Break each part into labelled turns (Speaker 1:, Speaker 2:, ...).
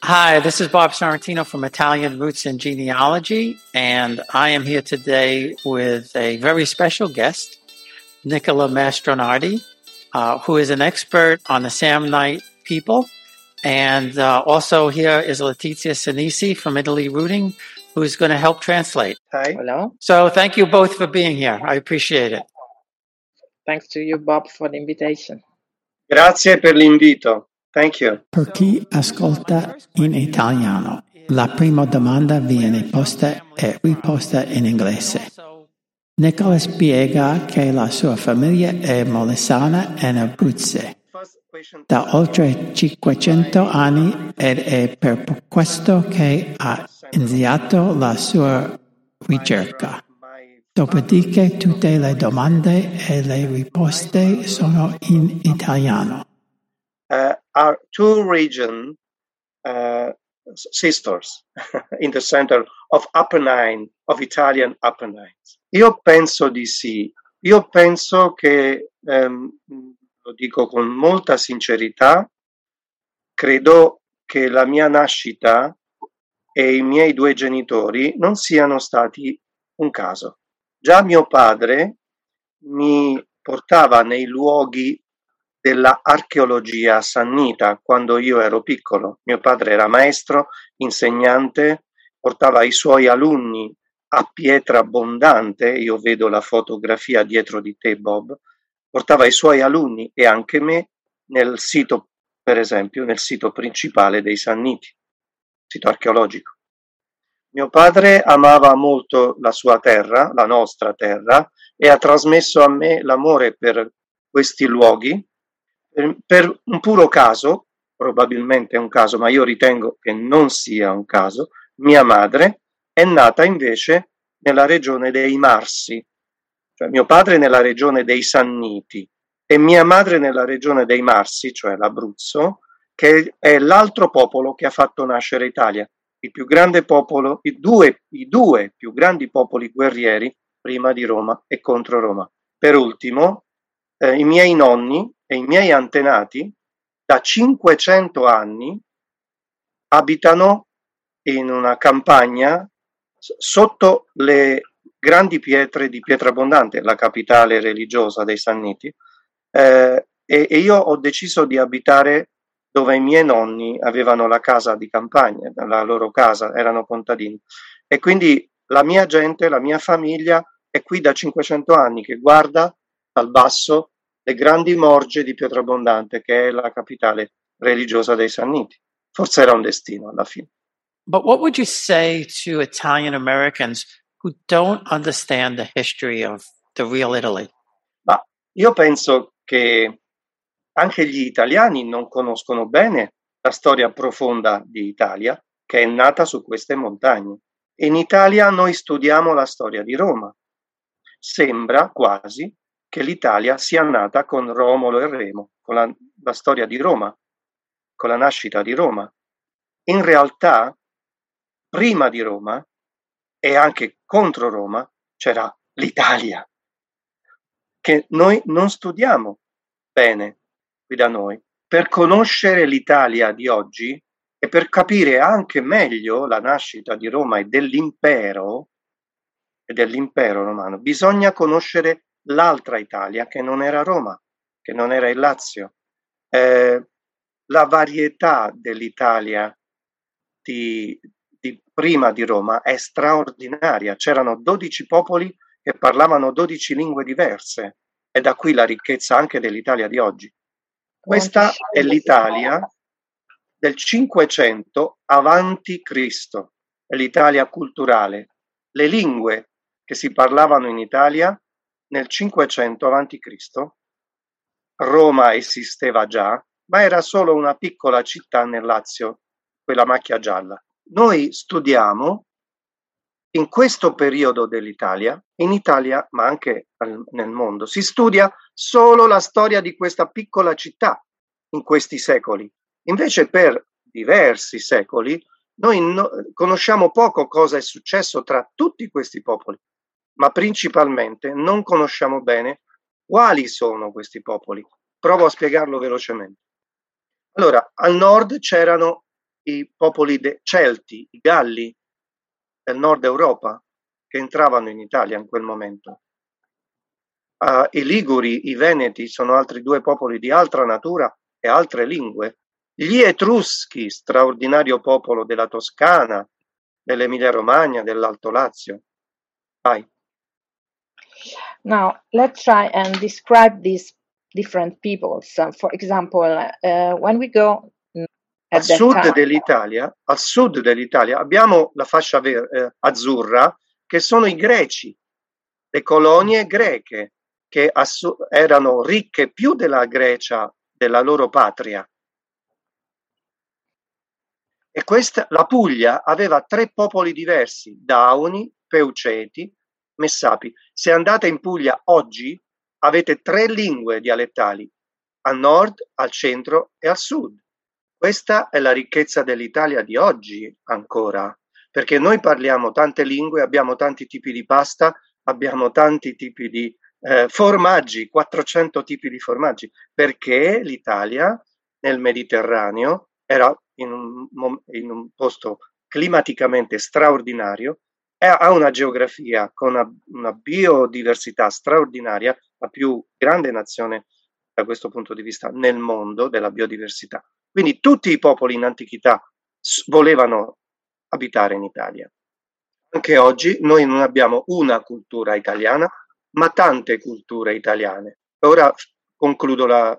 Speaker 1: Hi, this is Bob Sorrentino from Italian Roots and Genealogy, and I am here today with a very special guest, Nicola Mastronardi, who is an expert on the Samnite people. And also here is Letizia Sinisi from Italy Rooting, who's going to help translate.
Speaker 2: Hi.
Speaker 3: Hello.
Speaker 1: So thank you both for being here. I appreciate it.
Speaker 3: Thanks to you, Bob, for the invitation.
Speaker 2: Grazie per l'invito. Thank you.
Speaker 4: Per chi ascolta in italiano, la prima domanda viene posta e riposta in inglese. Nicola spiega che la sua famiglia è molessana e abruzzese da oltre 500 anni ed è per questo che ha iniziato la sua ricerca. Dopodiché tutte le domande e le risposte sono in italiano.
Speaker 2: Are two region sisters in the center of Apennine, of Italian Apennines? Io penso di sì. Io penso che, lo dico con molta sincerità, credo che la mia nascita e i miei due genitori non siano stati un caso. Già mio padre mi portava nei luoghi della archeologia sannita quando io ero piccolo. Mio padre era maestro, insegnante, portava i suoi alunni a Pietrabbondante, io vedo la fotografia dietro di te, Bob, portava i suoi alunni e anche me nel sito, per esempio, nel sito principale dei Sanniti, sito archeologico. Mio padre amava molto la sua terra, la nostra terra, e ha trasmesso a me l'amore per questi luoghi. Per un puro caso, probabilmente è un caso, ma io ritengo che non sia un caso, mia madre è nata invece nella regione dei Marsi, cioè mio padre nella regione dei Sanniti e mia madre nella regione dei Marsi, cioè l'Abruzzo, che è l'altro popolo che ha fatto nascere Italia, il più grande popolo, i due più grandi popoli guerrieri prima di Roma e contro Roma. Per ultimo, i miei nonni e i miei antenati da 500 anni abitano in una campagna sotto le grandi pietre di Pietrabbondante, la capitale religiosa dei Sanniti, e io ho deciso di abitare dove i miei nonni avevano la casa di campagna, la loro casa, erano contadini. E quindi la mia gente, la mia famiglia è qui da 500 anni che guarda dal basso le grandi morge di Pietrabbondante, che è la capitale religiosa dei Sanniti. Forse era un destino alla fine.
Speaker 1: But what would you say to Italian Americans who don't understand the history of the real Italy?
Speaker 2: Ma io penso che anche gli italiani non conoscono bene la storia profonda di Italia, che è nata su queste montagne. In Italia noi studiamo la storia di Roma. Sembra quasi che l'Italia sia nata con Romolo e Remo, con la storia di Roma, con la nascita di Roma. In realtà, prima di Roma e anche contro Roma c'era l'Italia, che noi non studiamo bene qui da noi. Per conoscere l'Italia di oggi e per capire anche meglio la nascita di Roma e dell'impero romano, bisogna conoscere l'altra Italia che non era Roma, che non era il Lazio. La varietà dell'Italia di prima di Roma è straordinaria. C'erano 12 popoli che parlavano 12 lingue diverse e da qui la ricchezza anche dell'Italia di oggi. Questa è l'Italia del 500 avanti Cristo, è l'Italia culturale. Le lingue che si parlavano in Italia nel 500 avanti Cristo, Roma esisteva già, ma era solo una piccola città nel Lazio, quella macchia gialla. Noi studiamo in questo periodo dell'Italia, in Italia ma anche nel mondo, si studia solo la storia di questa piccola città in questi secoli. Invece per diversi secoli noi conosciamo poco cosa è successo tra tutti questi popoli, ma principalmente non conosciamo bene quali sono questi popoli. Provo a spiegarlo velocemente. Allora, al nord c'erano i popoli Celti, i Galli del nord Europa, che entravano in Italia in quel momento. I Liguri, i Veneti sono altri due popoli di altra natura e altre lingue. Gli Etruschi, straordinario popolo della Toscana, dell'Emilia Romagna, dell'Alto Lazio. Vai.
Speaker 3: Now, let's try and describe these different peoples. For example, when we go
Speaker 2: al sud dell'Italia abbiamo la fascia azzurra, che sono i greci, le colonie greche, che erano ricche più della Grecia, della loro patria. E la Puglia aveva 3 popoli diversi: Dauni, Peuceti, Messapi. Se andate in Puglia oggi avete 3 lingue dialettali, al nord, al centro e al sud. Questa è la ricchezza dell'Italia di oggi ancora, perché noi parliamo tante lingue, abbiamo tanti tipi di pasta, abbiamo tanti tipi di formaggi, 400 tipi di formaggi, perché l'Italia nel Mediterraneo era in un posto climaticamente straordinario, ha una geografia con una biodiversità straordinaria, la più grande nazione da questo punto di vista nel mondo della biodiversità. Quindi tutti i popoli in antichità volevano abitare in Italia. Anche oggi noi non abbiamo una cultura italiana, ma tante culture italiane. Ora concludo la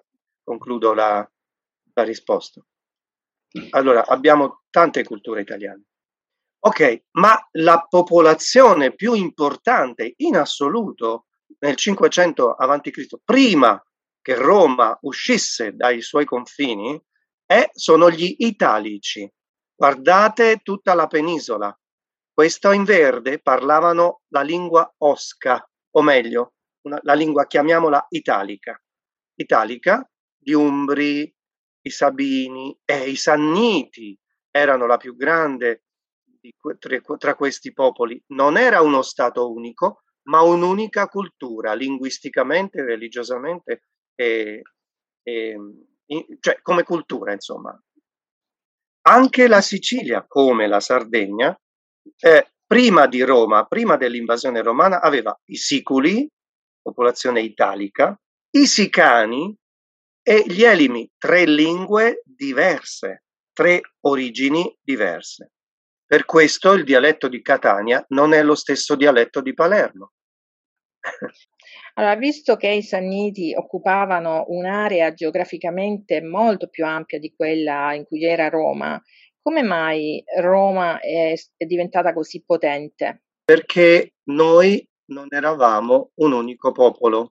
Speaker 2: risposta. Allora, abbiamo tante culture italiane. Ok, ma la popolazione più importante in assoluto nel 500 a.C., prima che Roma uscisse dai suoi confini, sono gli Italici. Guardate tutta la penisola. Questo in verde parlavano la lingua osca, o meglio, la lingua, chiamiamola italica. Italica, gli Umbri, i Sabini e i Sanniti erano la più grande tra questi popoli. Non era uno stato unico, ma un'unica cultura, linguisticamente, religiosamente, cioè come cultura, insomma. Anche la Sicilia, come la Sardegna, prima di Roma, prima dell'invasione romana, aveva i Siculi, popolazione italica, i Sicani e gli Elimi, 3 lingue diverse, 3 origini diverse. Per questo il dialetto di Catania non è lo stesso dialetto di Palermo.
Speaker 3: Allora, visto che i Sanniti occupavano un'area geograficamente molto più ampia di quella in cui era Roma, come mai Roma è diventata così potente?
Speaker 2: Perché noi non eravamo un unico popolo.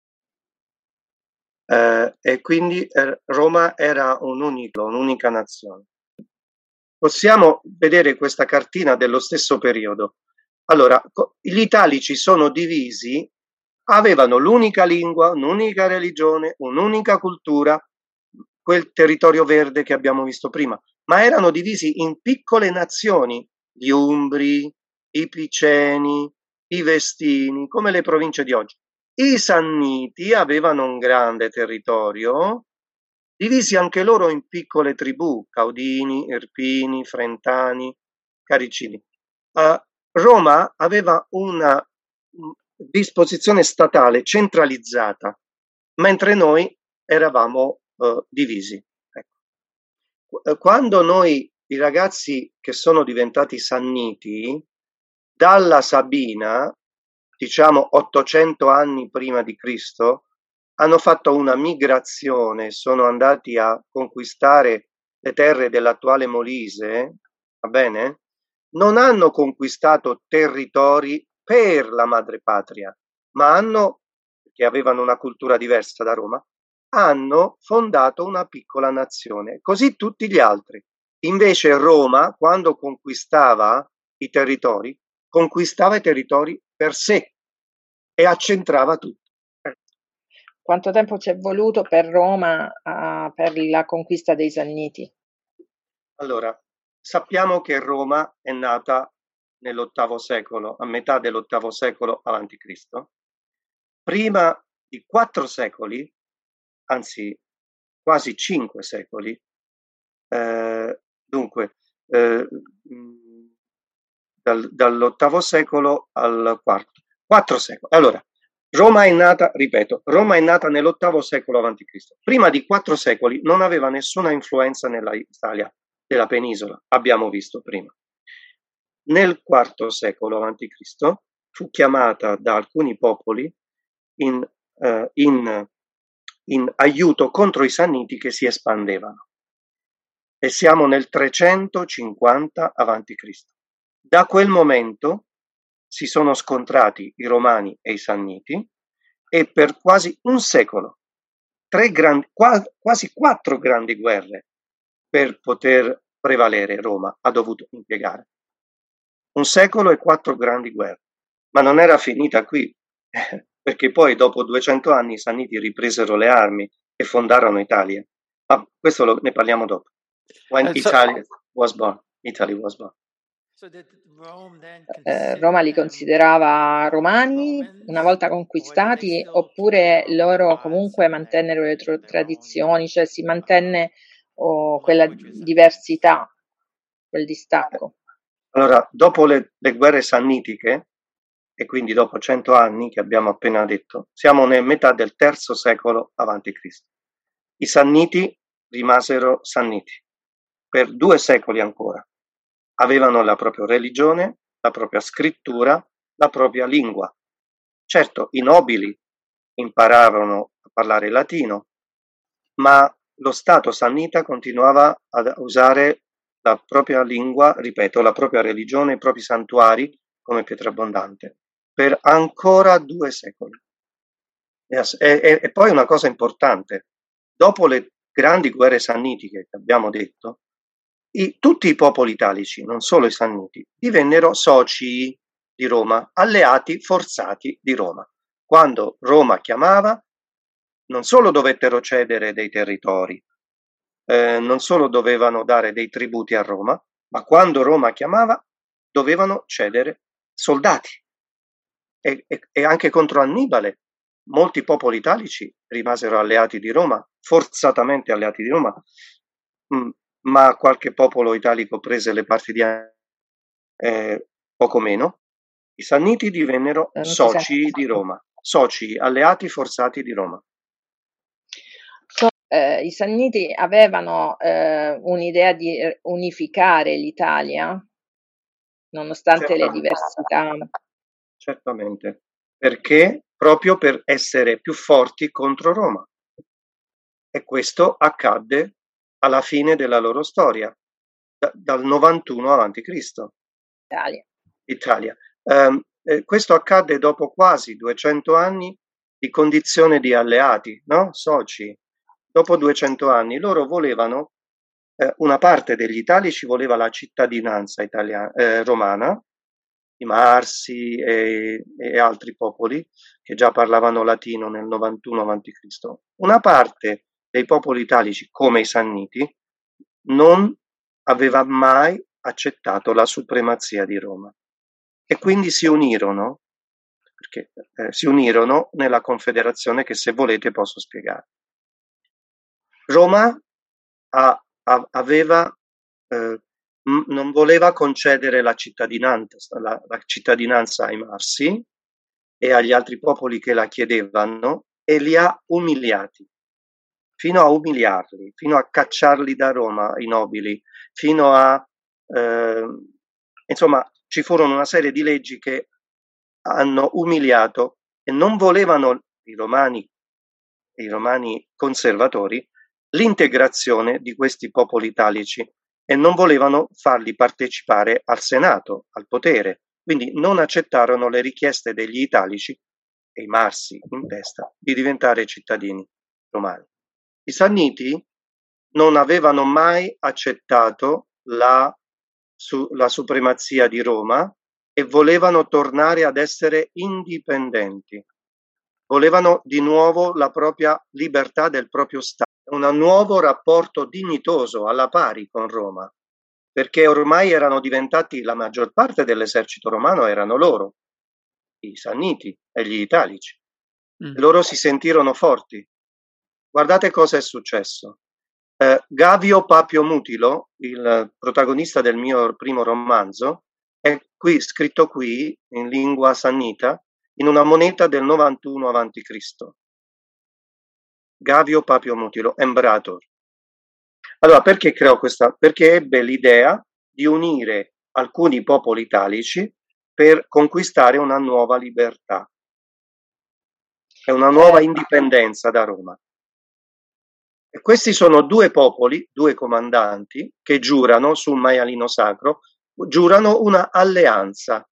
Speaker 2: E quindi Roma era un'unica nazione. Possiamo vedere questa cartina dello stesso periodo. Allora, gli italici sono divisi, avevano l'unica lingua, un'unica religione, un'unica cultura, quel territorio verde che abbiamo visto prima, ma erano divisi in piccole nazioni, gli Umbri, i Piceni, i Vestini, come le province di oggi. I Sanniti avevano un grande territorio, divisi anche loro in piccole tribù, Caudini, Irpini, Frentani, Caricini. Roma aveva una disposizione statale centralizzata, mentre noi eravamo divisi. Ecco. Quando noi, i ragazzi che sono diventati Sanniti, dalla Sabina, diciamo 800 anni prima di Cristo, hanno fatto una migrazione, sono andati a conquistare le terre dell'attuale Molise, va bene? Non hanno conquistato territori per la madrepatria, ma che avevano una cultura diversa da Roma, hanno fondato una piccola nazione, così tutti gli altri. Invece Roma, quando conquistava i territori per sé e accentrava tutto.
Speaker 3: Quanto tempo ci è voluto per Roma per la conquista dei Sanniti?
Speaker 2: Allora, sappiamo che Roma è nata nell'VIII secolo, a metà dell'VIII secolo avanti Cristo. Prima di 4 secoli, anzi quasi 5 secoli, Dunque, dall'VIII secolo al IV, 4 secoli. Allora, Roma è nata, ripeto, Roma è nata nell'VIII secolo a.C. Prima di 4 secoli non aveva nessuna influenza nella Italia, della penisola, abbiamo visto prima. Nel IV secolo a.C. fu chiamata da alcuni popoli in aiuto contro i Sanniti che si espandevano. E siamo nel 350 a.C. Da quel momento si sono scontrati i Romani e i Sanniti e per quasi un secolo, quasi 4 grandi guerre per poter prevalere Roma ha dovuto impiegare. Un secolo e 4 grandi guerre. Ma non era finita qui, perché poi dopo 200 anni i Sanniti ripresero le armi e fondarono Italia. Ma questo ne parliamo dopo. When Italy was born.
Speaker 3: Roma li considerava romani una volta conquistati, oppure loro comunque mantennero le tradizioni, cioè si mantenne quella diversità, quel distacco?
Speaker 2: Allora, dopo le guerre sannitiche, e quindi dopo 100 anni che abbiamo appena detto, siamo nel metà del III secolo a.C. I Sanniti rimasero Sanniti per 2 secoli ancora. Avevano la propria religione, la propria scrittura, la propria lingua. Certo, i nobili imparavano a parlare latino, ma lo Stato sannita continuava ad usare la propria lingua, ripeto, la propria religione, i propri santuari come Pietrabondante, per ancora 2 secoli. E poi una cosa importante, dopo le grandi guerre sannitiche che abbiamo detto, tutti i popoli italici, non solo i Sanniti, divennero soci di Roma, alleati forzati di Roma. Quando Roma chiamava, non solo dovettero cedere dei territori, non solo dovevano dare dei tributi a Roma, ma quando Roma chiamava dovevano cedere soldati. E anche contro Annibale molti popoli italici rimasero alleati di Roma, forzatamente alleati di Roma, ma qualche popolo italico prese le parti di poco meno. I Sanniti divennero soci di Roma, soci, alleati forzati di Roma.
Speaker 3: I Sanniti avevano un'idea di unificare l'Italia, nonostante le diversità.
Speaker 2: Certamente, perché proprio per essere più forti contro Roma. E questo accadde alla fine della loro storia, dal 91 a.C. Italia. Questo accadde dopo quasi 200 anni di condizione di alleati, no? Soci. Dopo 200 anni loro volevano, una parte degli italici voleva la cittadinanza romana, i Marsi e altri popoli che già parlavano latino nel 91 a.C. Una parte dei popoli italici, come i Sanniti, non aveva mai accettato la supremazia di Roma e quindi si unirono, nella confederazione che, se volete, posso spiegare. Roma non voleva concedere la cittadinanza ai Marsi e agli altri popoli che la chiedevano, e li ha umiliati, fino a umiliarli, fino a cacciarli da Roma, i nobili, fino a insomma, ci furono una serie di leggi che hanno umiliato, e non volevano i romani conservatori l'integrazione di questi popoli italici, e non volevano farli partecipare al Senato, al potere, quindi non accettarono le richieste degli italici, e i Marsi in testa, di diventare cittadini romani. I Sanniti non avevano mai accettato la supremazia di Roma e volevano tornare ad essere indipendenti. Volevano di nuovo la propria libertà del proprio Stato, un nuovo rapporto dignitoso, alla pari con Roma, perché ormai erano diventati, la maggior parte dell'esercito romano erano loro, i Sanniti e gli italici. Loro si sentirono forti. Guardate cosa è successo. Gavio Papio Mutilo, il protagonista del mio primo romanzo, è qui scritto qui in lingua sannita in una moneta del 91 a.C. Gavio Papio Mutilo, Embrator. Allora, perché creò questa? Perché ebbe l'idea di unire alcuni popoli italici per conquistare una nuova libertà e una nuova indipendenza da Roma. E questi sono due popoli, due comandanti, che giurano sul maialino sacro, giurano una alleanza.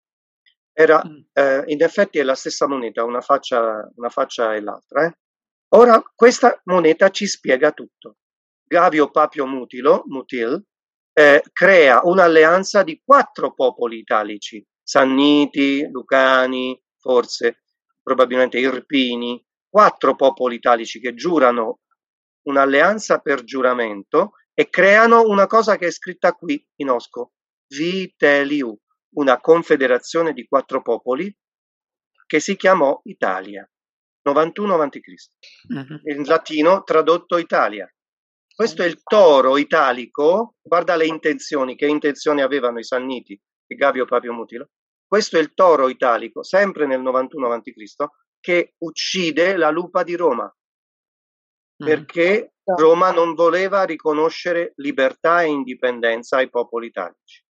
Speaker 2: In effetti è la stessa moneta, una faccia e l'altra. Ora questa moneta ci spiega tutto. Gavio Papio Mutil, crea un'alleanza di 4 popoli italici, Sanniti, Lucani, forse, probabilmente Irpini, 4 popoli italici che giurano un'alleanza per giuramento e creano una cosa che è scritta qui in Osco, Viteliu, una confederazione di 4 popoli che si chiamò Italia, 91 a.C. In latino tradotto Italia. Questo è il toro italico, guarda le intenzioni, che intenzioni avevano i Sanniti e Gavio Papio Mutilo. Questo è il toro italico, sempre nel 91 a.C., che uccide la lupa di Roma, perché Roma non voleva riconoscere libertà e indipendenza ai popoli italici.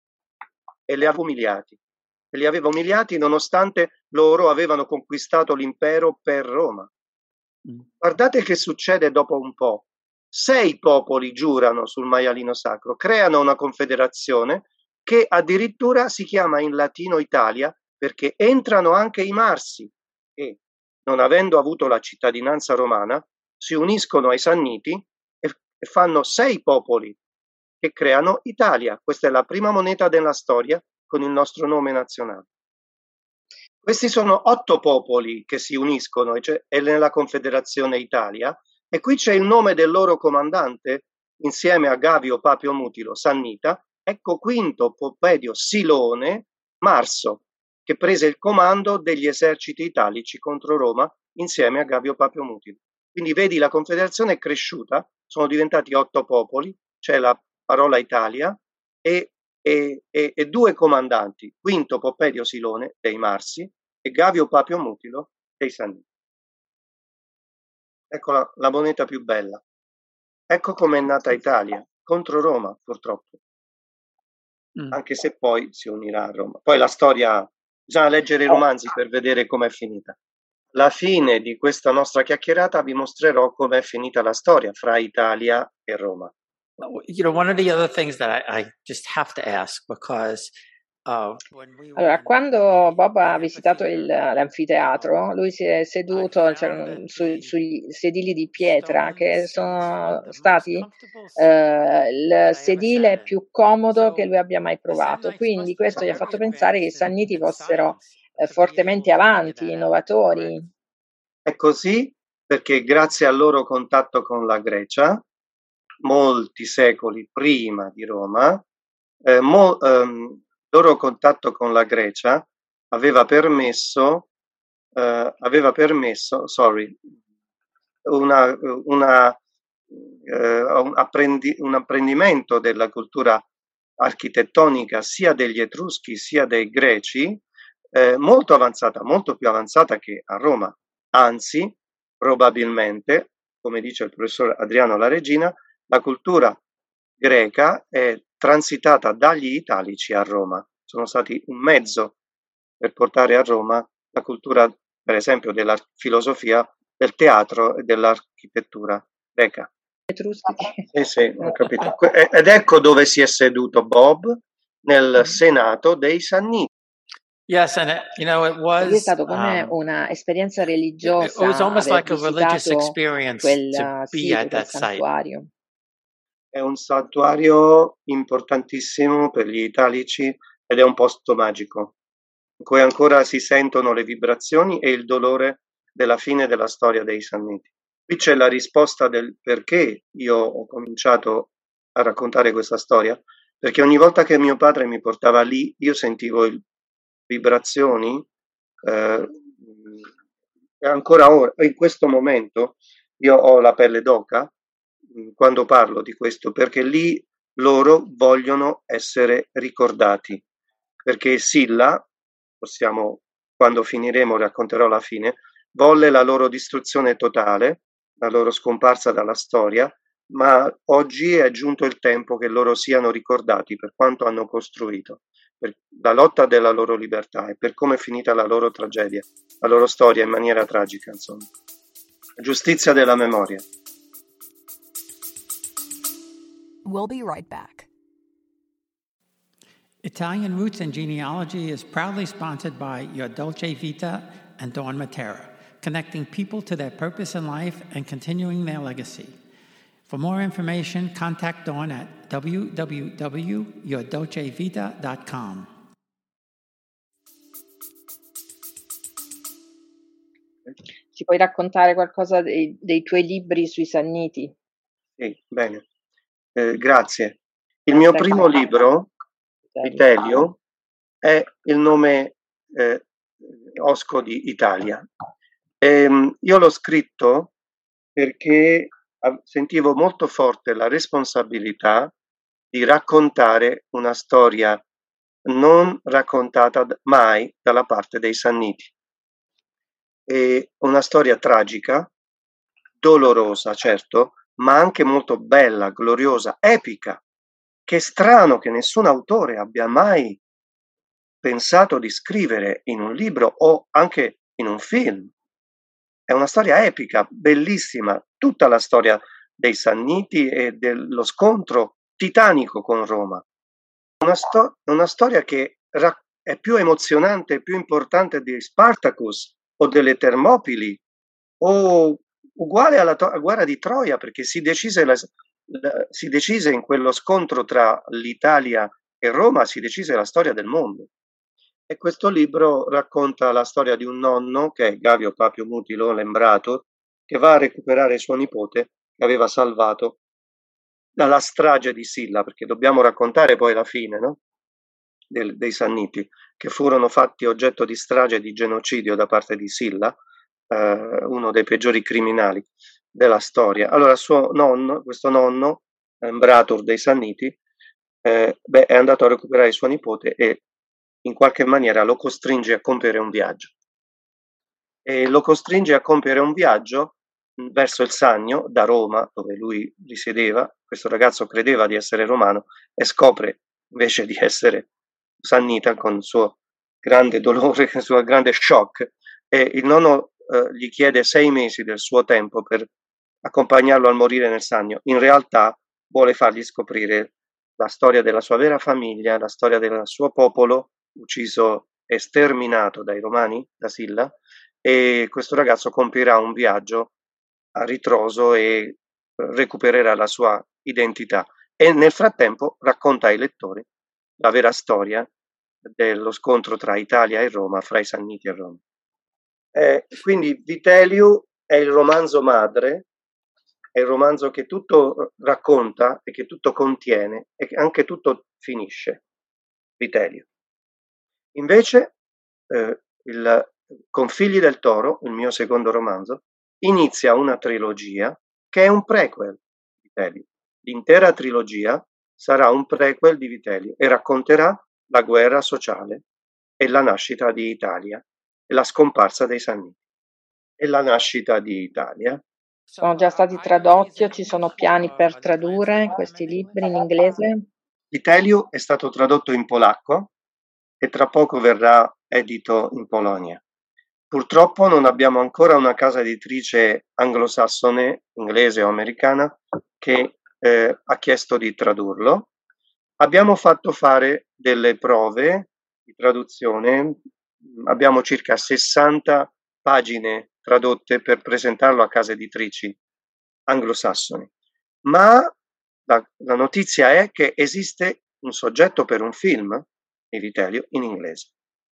Speaker 2: E li aveva umiliati nonostante loro avevano conquistato l'impero per Roma. Guardate che succede dopo un po'. 6 popoli giurano sul maialino sacro, creano una confederazione che addirittura si chiama in latino Italia, perché entrano anche i Marsi e, non avendo avuto la cittadinanza romana, si uniscono ai Sanniti e fanno 6 popoli che creano Italia. Questa è la prima moneta della storia con il nostro nome nazionale. Questi sono 8 popoli che si uniscono è nella Confederazione Italia, e qui c'è il nome del loro comandante insieme a Gavio Papio Mutilo, Sannita. Ecco Quinto Poppedio Silone Marso, che prese il comando degli eserciti italici contro Roma insieme a Gavio Papio Mutilo. Quindi vedi, la Confederazione è cresciuta, sono diventati 8 popoli, c'è la parola Italia e 2 comandanti, Quinto Poppedio Silone dei Marsi e Gavio Papio Mutilo dei Sanniti. Ecco la moneta più bella. Ecco com'è nata Italia, contro Roma purtroppo, anche se poi si unirà a Roma. Poi la storia, bisogna leggere i romanzi per vedere com'è finita. La fine di questa nostra chiacchierata vi mostrerò com'è finita la storia fra Italia e Roma.
Speaker 1: One of the other things that I just have to ask, because
Speaker 3: allora, quando Bob ha visitato l'anfiteatro, lui si è seduto sui sedili di pietra, che sono stati il sedile più comodo che lui abbia mai provato. Quindi questo gli ha fatto pensare che i Sanniti fossero fortemente avanti, innovatori.
Speaker 2: È così perché grazie al loro contatto con la Grecia, molti secoli prima di Roma, loro contatto con la Grecia aveva permesso un apprendimento della cultura architettonica sia degli Etruschi sia dei Greci, molto avanzata, molto più avanzata che a Roma. Anzi, probabilmente, come dice il professor Adriano La Regina, la cultura greca è transitata dagli italici a Roma. Sono stati un mezzo per portare a Roma la cultura, per esempio, della filosofia, del teatro e dell'architettura greca. Sì, ho capito. Ed ecco dove si è seduto Bob, nel Senato dei Sanniti.
Speaker 1: Yes, and it was.
Speaker 3: È stato come una esperienza religiosa.
Speaker 1: It was almost like a religious
Speaker 3: quel
Speaker 1: experience to be at that site.
Speaker 3: santuario.
Speaker 2: È un santuario importantissimo per gli italici ed è un posto magico, in cui ancora si sentono le vibrazioni e il dolore della fine della storia dei Sanniti. Qui c'è la risposta del perché io ho cominciato a raccontare questa storia, perché ogni volta che mio padre mi portava lì, io sentivo vibrazioni, e ancora ora, in questo momento, io ho la pelle d'oca, quando parlo di questo, perché lì loro vogliono essere ricordati, perché Silla, quando finiremo racconterò la fine, volle la loro distruzione totale, la loro scomparsa dalla storia, ma oggi è giunto il tempo che loro siano ricordati per quanto hanno costruito, per la lotta della loro libertà e per come è finita la loro tragedia, la loro storia in maniera tragica, insomma. Giustizia della memoria.
Speaker 5: We'll be right back.
Speaker 4: Italian Roots and Genealogy is proudly sponsored by Your Dolce Vita and Dawn Matera, connecting people to their purpose in life and continuing their legacy. For more information, contact Dawn at www.yourdolcevita.com.
Speaker 3: Ci puoi raccontare qualcosa dei tuoi libri sui Sanniti?
Speaker 2: Sì, bene. Grazie. Il mio primo libro, Vitelio, è il nome Osco di Italia. Io l'ho scritto perché sentivo molto forte la responsabilità di raccontare una storia non raccontata mai dalla parte dei Sanniti. È una storia tragica, dolorosa, certo, ma anche molto bella, gloriosa, epica. Che strano che nessun autore abbia mai pensato di scrivere in un libro o anche in un film. È una storia epica, bellissima, tutta la storia dei Sanniti e dello scontro titanico con Roma. Una storia che è più emozionante e più importante di Spartacus o delle Termopili o uguale alla guerra di Troia, perché si decise in quello scontro tra l'Italia e Roma, si decise la storia del mondo. E questo libro racconta la storia di un nonno, che è Gavio Papio Mutilo Lembrator, che va a recuperare suo nipote che aveva salvato dalla strage di Silla, perché dobbiamo raccontare poi la fine, no? Dei Sanniti, che furono fatti oggetto di strage e di genocidio da parte di Silla, uno dei peggiori criminali della storia. Allora questo nonno, Lembrator dei Sanniti, è andato a recuperare suo nipote e in qualche maniera lo costringe a compiere un viaggio. E lo costringe a compiere un viaggio verso il Sannio, da Roma, dove lui risiedeva. Questo ragazzo credeva di essere romano e scopre invece di essere sannita con il suo grande dolore, il suo grande shock, e il nonno gli chiede 6 mesi del suo tempo per accompagnarlo al morire nel Sannio. In realtà vuole fargli scoprire la storia della sua vera famiglia, la storia del suo popolo ucciso e sterminato dai Romani, da Silla, e questo ragazzo compirà un viaggio a ritroso e recupererà la sua identità e nel frattempo racconta ai lettori la vera storia dello scontro tra Italia e Roma, fra i Sanniti e Roma. Quindi Vitelio è il romanzo madre, è il romanzo che tutto racconta e che tutto contiene e che anche tutto finisce. Vitelio. Invece con Figli del Toro, il mio secondo romanzo, inizia una trilogia che è un prequel di Vitelio. L'intera trilogia sarà un prequel di Vitelio e racconterà la guerra sociale e la nascita di Italia e la scomparsa dei Sanniti e la nascita di Italia.
Speaker 3: Sono già stati tradotti o ci sono piani per tradurre questi libri in inglese?
Speaker 2: Vitelio è stato tradotto in polacco e tra poco verrà edito in Polonia. Purtroppo non abbiamo ancora una casa editrice anglosassone, inglese o americana, che ha chiesto di tradurlo. Abbiamo fatto fare delle prove di traduzione, abbiamo circa 60 pagine tradotte per presentarlo a case editrici anglosassoni. Ma la notizia è che esiste un soggetto per un film di Vitelio in inglese.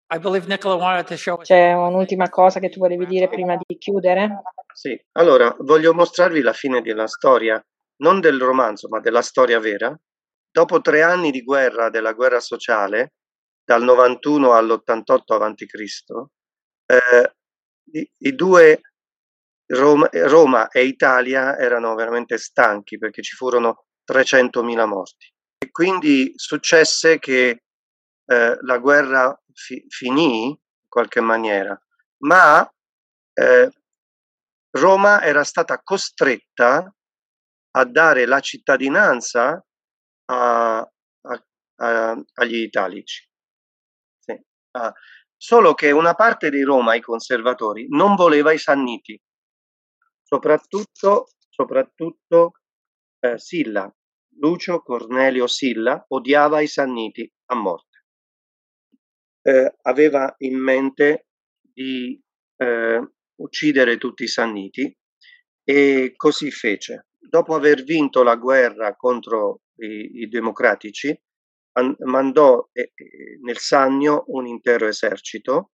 Speaker 3: C'è un'ultima cosa che tu volevi dire prima di chiudere?
Speaker 2: Sì, allora voglio mostrarvi la fine della storia, non del romanzo, ma della storia vera. Dopo 3 anni di guerra, della guerra sociale, dal 91 all'88 a.C., i due Roma e Italia erano veramente stanchi perché ci furono 300.000 morti. E quindi successe che la guerra finì in qualche maniera, ma Roma era stata costretta a dare la cittadinanza agli italici. Sì. Solo che una parte di Roma, i conservatori, non voleva i Sanniti, soprattutto Silla. Lucio Cornelio Silla odiava i Sanniti a morte. Aveva in mente di uccidere tutti i Sanniti e così fece. Dopo aver vinto la guerra contro i democratici, mandò nel Sannio un intero esercito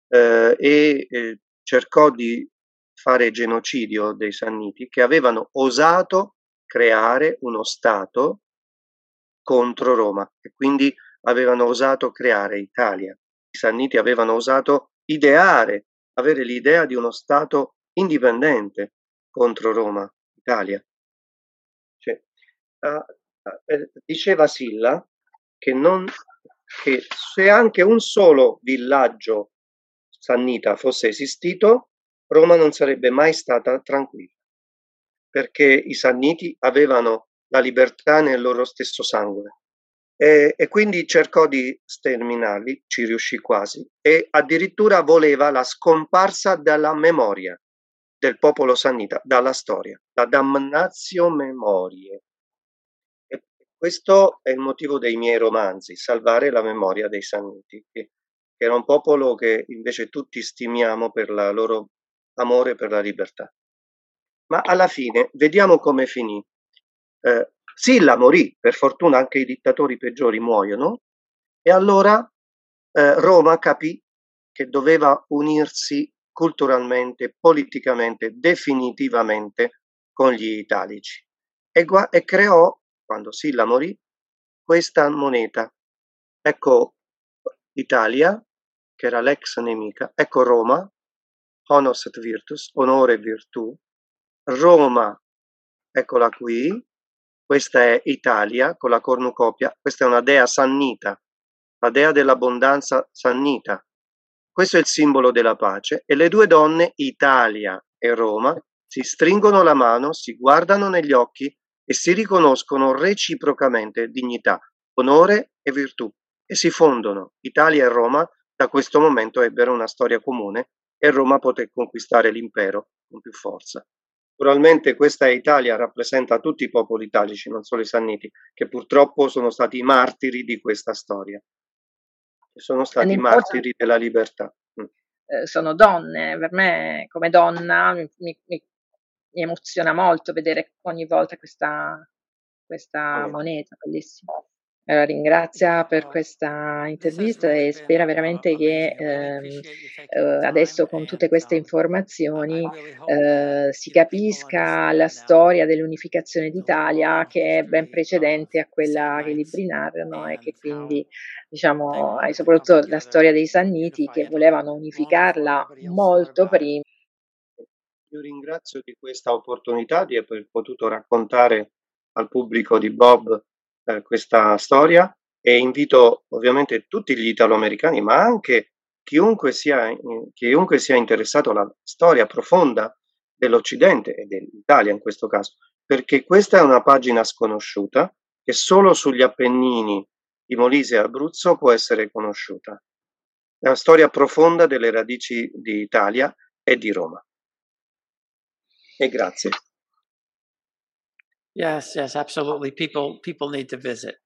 Speaker 2: e cercò di fare genocidio dei Sanniti, che avevano osato creare uno Stato contro Roma e quindi avevano osato creare Italia. I Sanniti avevano osato avere l'idea di uno Stato indipendente contro Roma, Italia. Cioè, diceva Silla che se anche un solo villaggio sannita fosse esistito, Roma non sarebbe mai stata tranquilla, perché i Sanniti avevano la libertà nel loro stesso sangue. E quindi cercò di sterminarli, ci riuscì quasi, e addirittura voleva la scomparsa dalla memoria del popolo sannita, dalla storia, la damnatio memoriae. E questo è il motivo dei miei romanzi, salvare la memoria dei Sanniti, che era un popolo che invece tutti stimiamo per il loro amore per la libertà. Ma alla fine, vediamo come finì. Silla morì, per fortuna anche i dittatori peggiori muoiono, e allora Roma capì che doveva unirsi culturalmente, politicamente, definitivamente con gli italici e creò, quando Silla morì, questa moneta. Ecco Italia, che era l'ex nemica, ecco Roma, honors et virtus, onore e virtù, Roma, eccola qui, questa è Italia con la cornucopia, questa è una dea sannita, la dea dell'abbondanza sannita. Questo è il simbolo della pace e le due donne, Italia e Roma, si stringono la mano, si guardano negli occhi e si riconoscono reciprocamente dignità, onore e virtù e si fondono. Italia e Roma da questo momento ebbero una storia comune e Roma poté conquistare l'impero con più forza. Naturalmente questa Italia rappresenta tutti i popoli italici, non solo i Sanniti, che purtroppo sono stati i martiri di questa storia. Sono stati i martiri della libertà.
Speaker 3: Sono donne, per me come donna mi emoziona molto vedere ogni volta questa moneta, bellissima. Allora, ringrazia per questa intervista e spera veramente che adesso con tutte queste informazioni si capisca la storia dell'unificazione d'Italia, che è ben precedente a quella che i libri narrano e che quindi diciamo soprattutto la storia dei Sanniti che volevano unificarla molto prima.
Speaker 2: Io ringrazio di questa opportunità di aver potuto raccontare al pubblico di Bob questa storia e invito ovviamente tutti gli italoamericani, ma anche chiunque sia interessato alla storia profonda dell'Occidente e dell'Italia in questo caso, perché questa è una pagina sconosciuta che solo sugli Appennini di Molise e Abruzzo può essere conosciuta. È una storia profonda delle radici di Italia e di Roma. E grazie.
Speaker 1: Yes, absolutely. People need to visit.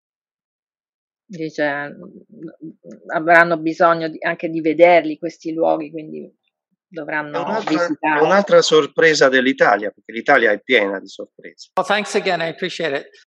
Speaker 3: Dice, avranno bisogno anche di vederli questi luoghi, quindi dovranno visitare.
Speaker 2: È un'altra sorpresa dell'Italia, perché l'Italia è piena di sorprese.
Speaker 1: Well, thanks again. I appreciate it.